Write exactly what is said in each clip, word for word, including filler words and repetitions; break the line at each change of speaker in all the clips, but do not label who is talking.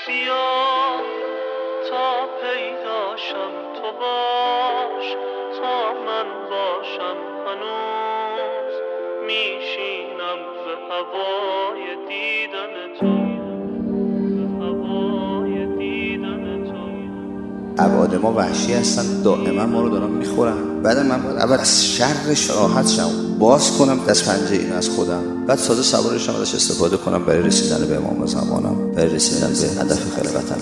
بیا تا پیداشم تو باش، تا من باشم هنوز میشینم به هوای دیدن تو، به هوای دیدن تو.
ابعاد ما وحشی هستن، دائما ما رو دارن میخورن. بعد من باید اول از شرش راحت شم، باز کنم دست پنجه اینو از خودم، بعد ساده سوارش ازش استفاده کنم برای رسیدن به امام زمانم، برای رسیدن به هدف خلقتم.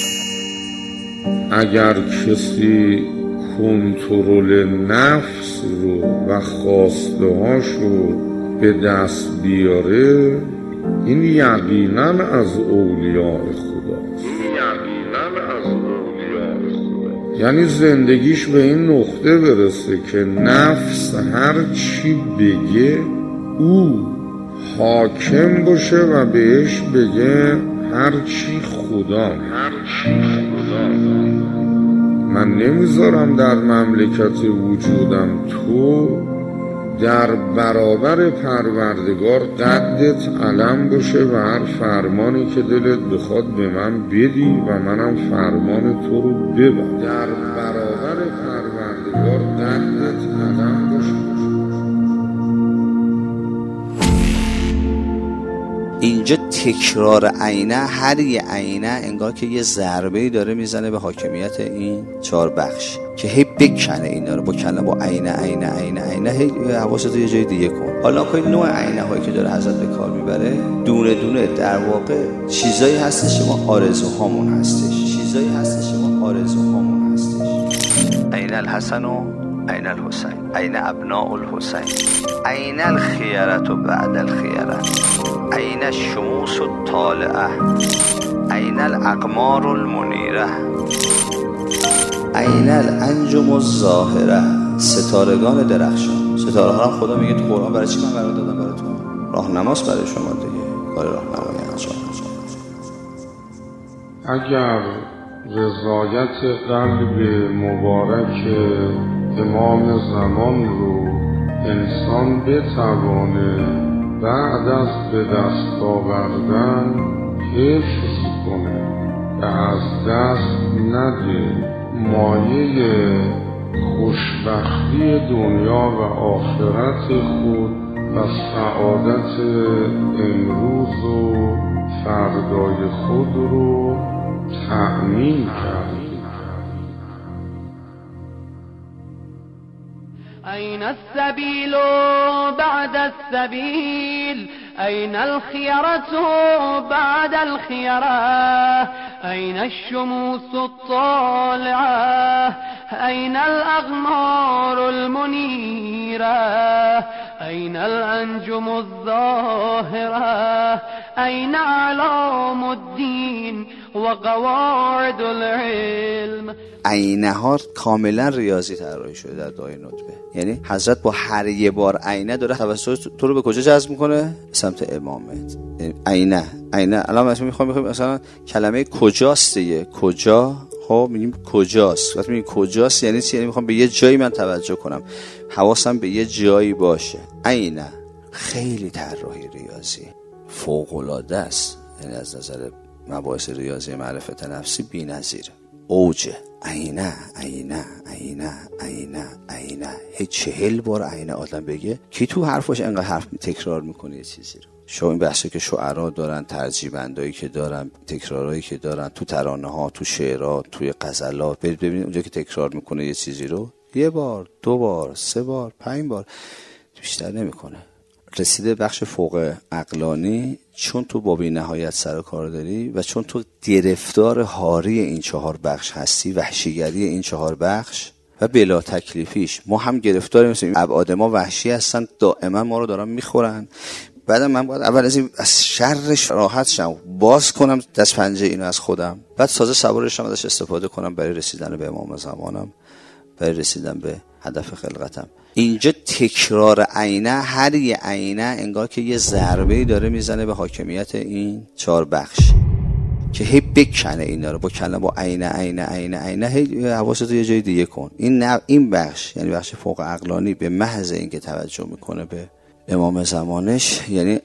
اگر کسی کنترل نفس رو و خواسته‌هاش رو به دست بیاره، این یقینا از اولیاء خداست. این یقینا از اولیاء خداست. یعنی زندگیش به این نقطه برسه که نفس هر چی بگه او حاکم باشه و بهش بگه هر چی خدا، هر چی خدا. من نمیذارم در مملکت وجودم تو در برابر پروردگار قدت علم باشه و هر فرمانی که دلت بخواد به من بدی و منم فرمان تو رو ببرم. در برابر پروردگار قدت علم باشه.
اینجا تکرار عینه، هر یه عینه انگار که یه ضربه‌ای داره میزنه به حاکمیت این چهار بخش که هی بکنه اینا رو با کلمه، با عینه عینه عینه عینه، هی حواست یه جای دیگه کن. حالا که نوع عینه هایی که داره حضرت به کار میبره دونه دونه در واقع چیزایی هستش که ما آرزوهامون هستش، چیزایی هستش که ما آرزوهامون هستش. عین الحسن و عین الحسین، عین ابناء الحسین، عین الخیرة بعد الخیرة، عین الشموس الطالعه، عین الاقمار المنیره، عین الانجم الظاهره، ستارگان درخشان. ستاره ها هم خدا میگه تو قرآن برای چی من قرار دادم براتون؟ راهنماست برای شما دیگه، کار راهنمایی انجام.
اگر رضایت قلب مبارک امام زمان رو انسان بتوانه بعد از به دست آوردن حفظ کنه و از دست نده، مایه خوشبختی دنیا و آخرت خود و سعادت امروز و فردای خود رو تأمین کرد.
أين السبيل بعد السبيل؟ أين الخيرة بعد الخيرة؟ أين الشموس الطالعة؟ أين الأغمار المنيرة؟ أين الأنجم الظاهرة؟ أين أعلام الدين وقواعد العلم؟
عینه ها کاملا ریاضی طراحی شده در دعای ندبه. یعنی حضرت با هر یه بار عینه داره توسط تو رو به کجا جذب میکنه؟ سمت امامت. یعنی عینه عینه الان مثلا میخوام میخوام مثلا کلمه کجاست دیگه، کجا، خب میگیم کجاست. وقتی میگیم کجاست یعنی چی؟ یعنی میخوام به یه جایی من توجه کنم، حواسم به یه جایی باشه. عینه خیلی طراحی ریاضی فوق العاده است، یعنی از نظر مباحث ریاضی معرفت نفسی بی‌نظیره، اوجه. عینه عینه عینه عینه عینه، هی چهل بار عینه آدم بگه کی تو حرفش انقدر حرف تکرار میکنه یه چیزی رو. شو این بحثی که شعرا دارن، ترجیبندایی که دارن، تکرارایی که دارن تو ترانه ها، تو شعرها، توی غزلات، برید ببینید اونجا که تکرار میکنه یه چیزی رو یه بار، دو بار، سه بار، پنج بار، بیشتر نمیکنه. رسیده بخش فوق عقلانی، چون تو با بی نهایت سر کار داری و چون تو گرفتار حاری این چهار بخش هستی، وحشیگری این چهار بخش و بلا تکلیفیش، ما هم گرفتار مثل ابعاد ما وحشی هستن، دائما ما رو دارن میخورن. بعدم من باید اول از این از شرش راحت شم، باز کنم دست پنجه اینو از خودم، بعد سازه سوارش هم ازش استفاده کنم برای رسیدن به امام زمانم، برای رسیدن به هدف خلقتم. اینجا تکرار عینه، هر یه عینه انگار که یه ضربه‌ای داره میزنه به حاکمیت این چهار بخش که هی بکنه اینا رو با کلمه، با عینه عینه عینه عینه، هی حواست یه جای دیگه کن. این نه این بخش یعنی بخش فوق عقلانی به محض اینکه توجه میکنه به امام زمانش، یعنی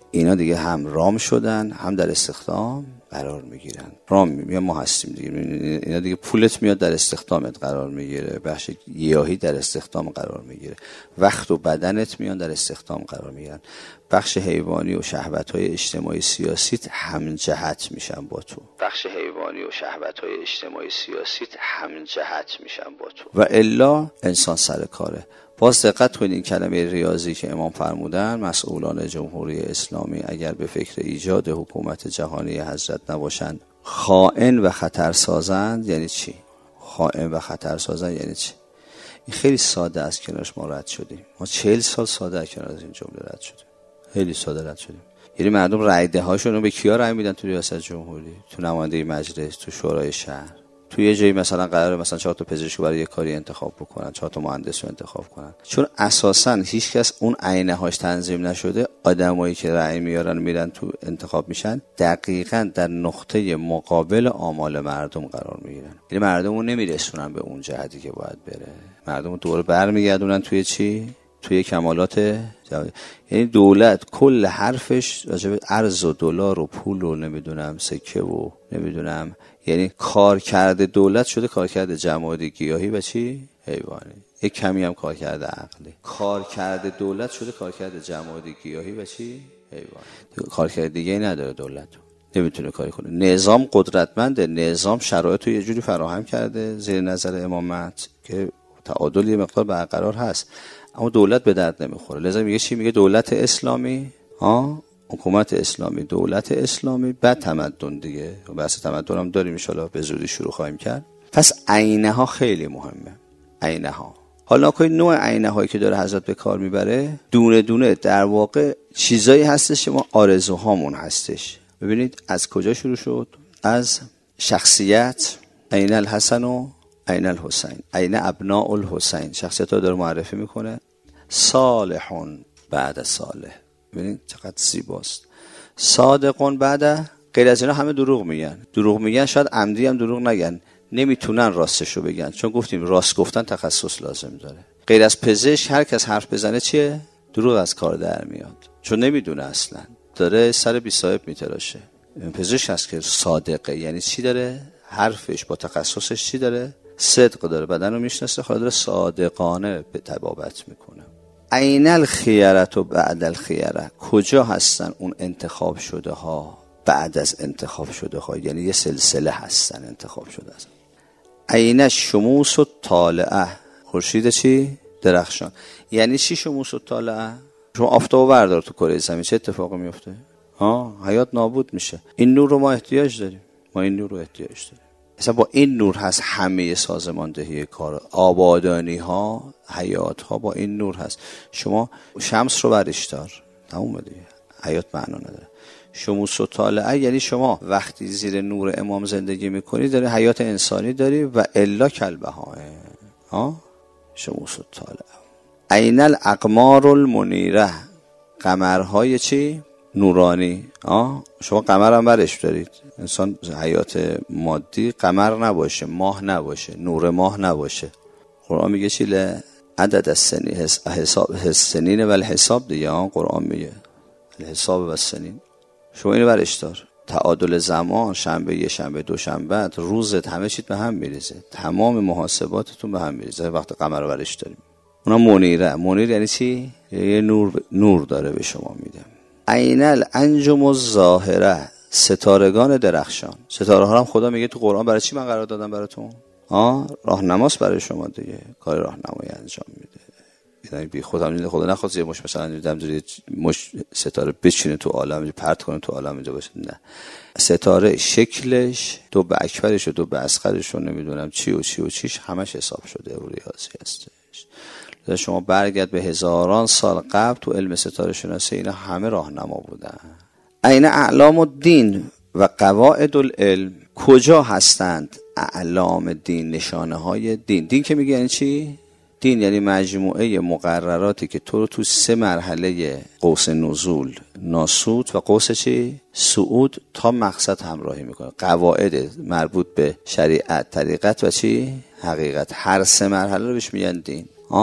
اینا دیگه هم رام شدن هم در استخدام قرار میگیرن. رام میگن ما هستیم دیگه، اینا دیگه پولت میاد در استخدامت قرار میگیره، بخش گیاهی در استخدام قرار میگیره، وقت و بدنت میان در استخدام قرار میگیرن، بخش حیوانی و شهوت‌های اجتماعی سیاسیت هم جهت میشن با تو، بخش حیوانی و شهوت‌های اجتماعی سیاسیت هم جهت میشن با تو و الا انسان سر کاره. باز دقت کنید این کلمه ریاضی که امام فرمودن، مسئولان جمهوری اسلامی اگر به فکر ایجاد حکومت جهانی حضرت نباشند خائن و خطرسازند. یعنی چی؟ خائن و خطرسازند یعنی چی؟ این خیلی ساده است، کنارش ما رد شدیم. ما چهل سال ساده از کنار این جمله رد شدیم، خیلی ساده رد شدیم. یعنی مردم رای دهاشون رو به کیا رای میدن تو ریاست جمهوری، تو نماینده مجلس، تو شورای شهر. توی یه جایی مثلا قراره مثلا چهار تا پزشک برای یه کاری انتخاب بکنن، چهار تا مهندس رو انتخاب کنن، چون اساساً هیچ کس اون عینه‌هاش تنظیم نشده. آدمایی که رأی میارن میرن تو انتخاب میشن دقیقاً در نقطه مقابل آمال مردم قرار میگیرن. یعنی مردم رو نمیرسونن به اون جهتی که باید بره، مردم رو دور برمیگردونن توی چی؟ توی کمالات جوانی. یعنی دولت کل حرفش راجع به ارز و دلار و پول و نمیدونم سکه و نمیدونم، یعنی کار کرده دولت شده کار کرده جمادی گیاهی و چی؟ حیوانی. یک کمی هم کار کرده عقلی. کار کرده دولت شده کار کرده جمادی گیاهی و چی؟ حیوانی. کار کرده دیگه ای نداره دولت، نمیتونه کاری کنه. نظام قدرتمنده، نظام شرایط رو یه جوری فراهم کرده زیر نظر امامت که تعادل یه مقدار برقرار هست، اما دولت به درد نمیخوره. لذا میگه چی؟ میگه دولت اسلامی، ها، حکومت اسلامی، دولت اسلامی، بعد تمدن دیگه. بحث تمدن هم داریم ان شاءالله به زودی شروع خواهیم کرد. پس عینه ها خیلی مهمه. عینه ها، حالا که نوع عینه هایی که داره حضرت به کار میبره دونه دونه در واقع چیزایی هستش که ما آرزوهامون هستش. ببینید از کجا شروع شد؟ از شخصیت، عین الحسن و عین الحسین، عین ابناء الحسین. شخصیت ها داره معرفی میکنه. صالحون بعد صالح، ببینید چقدر زیباست. صادقون بعد، غیر از اینا همه دروغ میگن. دروغ میگن شاید عمدی هم دروغ نگن، نمیتونن راستشو بگن، چون گفتیم راست گفتن تخصص لازم داره. غیر از پزشک هر کس حرف بزنه چیه؟ دروغ از کار در میاد، چون نمیدونه اصلا، داره سر بی صاحب میتراشه. پزشک هست که صادقه، یعنی چی داره؟ حرفش با تخصصش چی داره؟ صدق داره، بدن رو میشناسه، خاطر داره صادقانه به تبابت میکنه. عین الخیرت و بعد الخیره، کجا هستن اون انتخاب شده ها بعد از انتخاب شده ها؟ یعنی یه سلسله هستن انتخاب شده هستن. عین الشموس و طالعه، خورشید چی؟ درخشان. یعنی چی شموس و طالعه؟ شما آفتابو بردار تو کره زمین چه اتفاقی میفته؟ ها، حیات نابود میشه. این نور رو ما احتیاج داریم، ما این نور رو احتیاج داریم. مثلا با این نور هست همه سازماندهی کار، آبادانی ها، حیات ها با این نور هست. شما شمس رو برش دار، تموم دیگه، حیات معنا نداره. شموس و طالعه یعنی شما وقتی زیر نور امام زندگی میکنی داری حیات انسانی داری و الا کلبه ها ها شموس و طالعه. عین الاقمار المنیره، قمرهای چی؟ نورانی. آه شما قمر هم برش دارید. انسان حیات مادی قمر نباشه، ماه نباشه، نور ماه نباشه. قرآن میگه چی؟ عدد السنین، حساب السنین و الحساب دیگه. آه قرآن میگه الحساب و السنین. شما اینو برش دار. تعادل زمان، شنبه یه شنبه دو شنبه، روزت همه چیت به هم میریزه، تمام محاسباتتون به هم میریزه وقتی قمر رو برش داریم. اونا منیره. منیر یعنی چی؟ یه نور نور داره به شما میده. عین الانجم الظاهره، ستارگان درخشان. ستاره ها هم خدا میگه تو قرآن برای چی من قرار دادم براتون؟ آه راهنماست برای شما دیگه، کار راهنمایی انجام میده. یعنی بی خودم خدا نخواست یه مش مثلا اینجوری مش ستاره بچینه تو عالم، پرت کنه تو عالم اینجا باشه. نه، ستاره شکلش، دو به اکبرش و دو به اصغرش و نمیدونم چی و چی و چیش همش حساب شده و ریاضی هستش. شما برگرد به هزاران سال قبل تو علم ستاره شناسی اینا همه راهنما بودن. عین اعلام الدین و قواعد العلم، کجا هستند اعلام دین، نشانه های دین؟ دین که میگه یعنی چی؟ دین یعنی مجموعه مقرراتی که تو رو تو سه مرحله قوس نزول، ناسود و قوس چی؟ صعود تا مقصد همراهی میکنه. قواعد مربوط به شریعت، طریقت و چی؟ حقیقت. هر سه مرحله رو بهش میگن دین. آه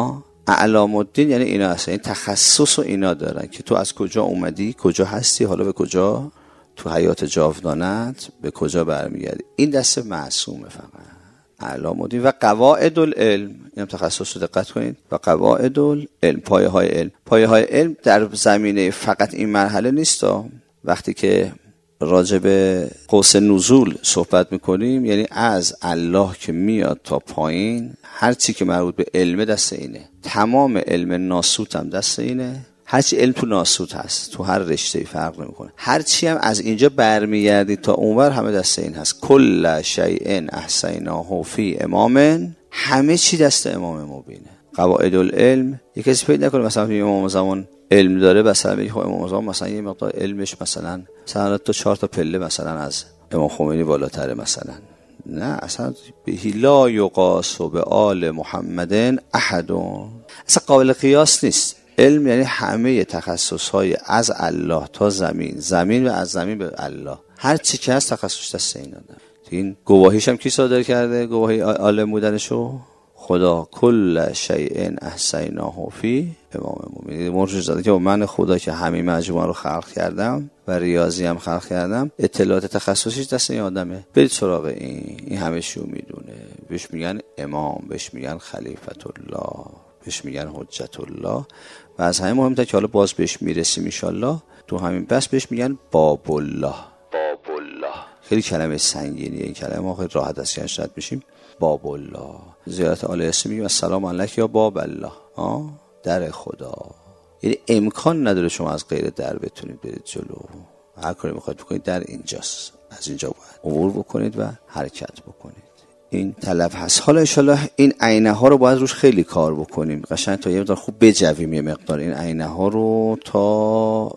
اعلام الدین یعنی اینا هستن، این تخصص و اینا دارن که تو از کجا اومدی، کجا هستی، حالا به کجا تو حیات جاودانت به کجا برمیگردی. این دسته معصومه فقط اعلام الدین. و قواعد العلم، اینم تخصص رو دقت کنید. و قواعد العلم، پایه های علم. پایه های علم در زمینه فقط این مرحله نیست. وقتی که راجع به قوس نزول صحبت میکنیم یعنی از الله که میاد تا پایین، هر چی که مربوط به علم دست اینه. تمام علم ناسوت هم دست اینه. هر چی علم تو ناسوت هست تو هر رشته‌ای فرق نمیکنه. هر چی هم از اینجا برمیگردی تا اونور همه دست این هست. کل شیء احصیناه فی امام، همه چی دست امام مبینه. قواعد العلم یک کسی پیدا نکنه مثلا امام زمان علم داره، مثلا میگه خب امام زمان مثلا یه مقدار علمش مثلا مثلا تا چهار تا پله مثلا از امام خمینی بالاتره مثلا. نه اصلا به لا یقاس به آل محمد احد، اصلا قابل قیاس نیست. علم یعنی همه تخصص‌های از الله تا زمین، زمین و از زمین به الله، هر چی که هست تخصص دست اینا داره. این گواهیش هم کی صادر کرده؟ گواهی عالم بودنشو خدا. کل شیء احصیناه فی امام مومنین. مرجع زاده که من خدا که همین مجموعه رو خلق کردم و ریاضی هم خلق کردم، اطلاعات تخصصیش دست این آدمه. برید سراغ این این همه شو میدونه. بهش میگن امام، بهش میگن خلیفت الله، بهش میگن حجت الله. و از همه مهمتر که حالا باز بهش میرسیم ان شاء الله تو همین بس، بهش میگن باب الله. باب الله خیلی کلمه سنگینیه، این کلمه ما خیلی راحت از کردن رد بشیم. باب الله. زیارت آل یاسین میگیم السلام علیک یا باب الله، آه در خدا. یعنی امکان نداره شما از غیر در بتونید برید جلو. هر کاری میخواید بکنید در اینجاست، از اینجا باید عبور بکنید و حرکت بکنید. این طلب هست. حالا انشالله این عینه ها رو باید روش خیلی کار بکنیم، قشنگ تا یه مقدار خوب بجویم، یه مقدار این عینه ها رو تا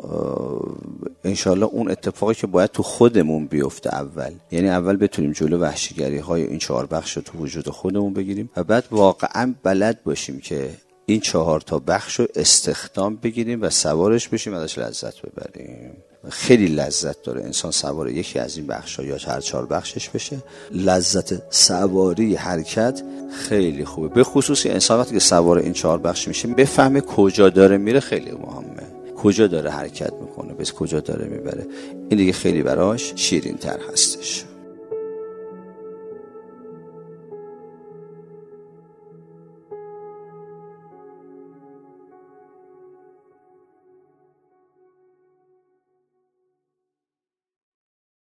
انشالله اون اتفاقی که باید تو خودمون بیفته اول، یعنی اول بتونیم جلو وحشیگری های این چهار بخش رو تو وجود خودمون بگیریم و بعد واقعا بلد باشیم که این چهار تا بخش رو استخدام بگیریم و سوارش بشیم، ازش لذت ببریم. خیلی لذت داره انسان سوار یکی از این بخش‌ها یا هر چهار بخشش بشه. لذت سواری حرکت خیلی خوبه، به خصوص انسان وقتی که سوار این چهار بخش میشه بفهمه کجا داره میره، خیلی مهمه. کجا داره حرکت میکنه، بس کجا داره میبره، این دیگه خیلی براش شیرین تر هستش.